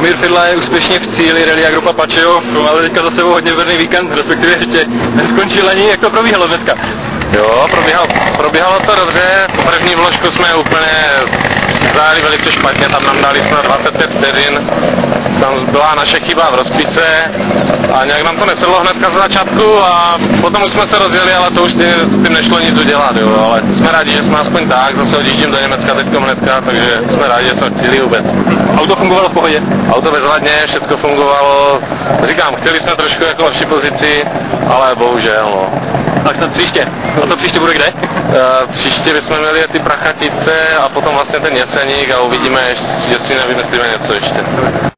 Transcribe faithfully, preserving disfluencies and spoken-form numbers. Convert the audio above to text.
Lumír Fidla je úspěšně v cíli Rally Agro Papaccio, ale teďka za sebou hodně verný víkend, respektive ještě neskončil ani. Jak to probíhalo dneska? Jo, probíhalo, probíhalo to dobře. První vložku jsme úplně zdáli velice špatně, tam nám dali snad dvacet pět vteřin. Tam byla naše chyba v rozpise a nějak nám to nesedlo hnedka z začátku a potom už jsme se rozjeli, ale to už s tím nešlo nic udělat, jo. Ale jsme rádi, že jsme aspoň tak, zase odjíždím do Německa teďkom hnedka, takže jsme rádi, že jsme v cíli vůbec. Auto fungovalo v pohodě? Auto bezvadně, všechno fungovalo. Říkám, chtěli jsme trošku jako lepší pozici, ale bohužel, no. Tak to příště. A to příště bude kde? Uh, příště bychom měli ty Prachatice a potom vlastně ten Jeseník a uvidíme, jestli nevymyslíme něco ještě.